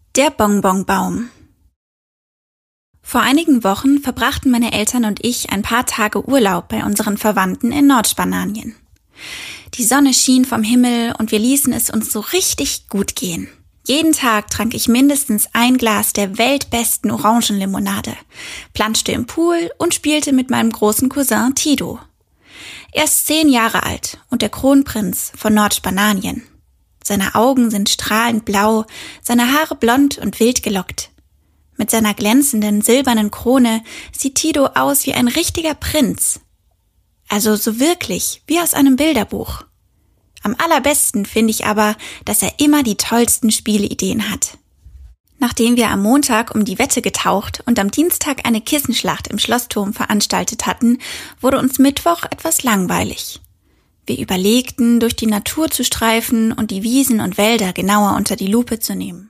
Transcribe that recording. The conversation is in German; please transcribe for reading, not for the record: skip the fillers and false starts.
Der Bonbonbaum. Vor einigen Wochen verbrachten meine Eltern und ich ein paar Tage Urlaub bei unseren Verwandten in Nordspanien. Die Sonne schien vom Himmel und wir ließen es uns so richtig gut gehen. Jeden Tag trank ich mindestens ein Glas der weltbesten Orangenlimonade, planschte im Pool und spielte mit meinem großen Cousin Tido. Er ist 10 Jahre alt und der Kronprinz von Nordspanien. Seine Augen sind strahlend blau, seine Haare blond und wild gelockt. Mit seiner glänzenden silbernen Krone sieht Tido aus wie ein richtiger Prinz. Also so wirklich, wie aus einem Bilderbuch. Am allerbesten finde ich aber, dass er immer die tollsten Spieleideen hat. Nachdem wir am Montag um die Wette getaucht und am Dienstag eine Kissenschlacht im Schlossturm veranstaltet hatten, wurde uns Mittwoch etwas langweilig. Wir überlegten, durch die Natur zu streifen und die Wiesen und Wälder genauer unter die Lupe zu nehmen.